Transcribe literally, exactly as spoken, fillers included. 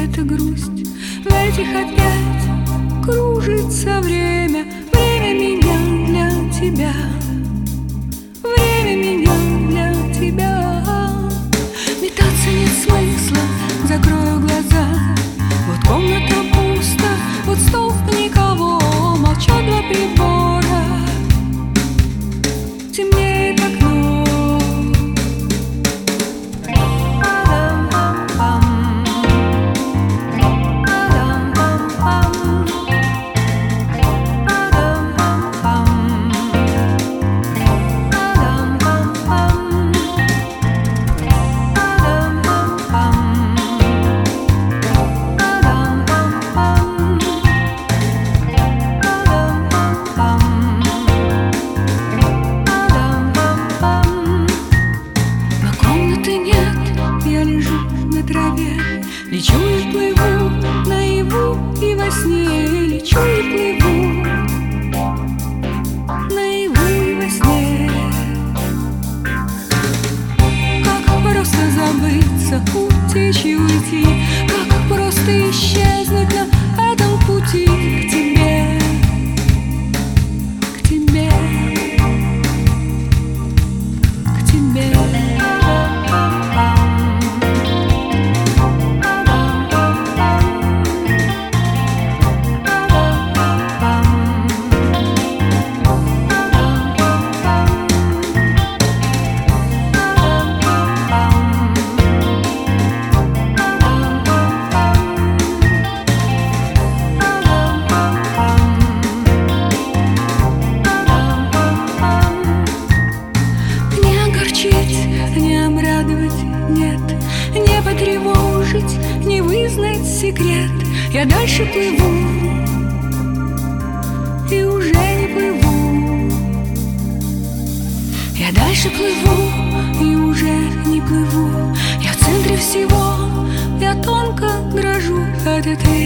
где-то грусть, в этих опять кружится время. Время меня для тебя, время меня для тебя. Метаться нет смысла, закрою глаза. Вот комната пусто, вот стол никого, молчат два прибора, темнеет окно. Лечу и плыву наяву и во сне, лечу и плыву наяву и во сне. Как просто забыться, утечь и уйти, как просто исчезнуть на этом пути к тебе, к тебе, к тебе. Не обрадовать, нет, не потревожить, не вызнать секрет. Я дальше плыву и уже не плыву. Я дальше плыву и уже не плыву. Я в центре всего, я тонко дрожу от этой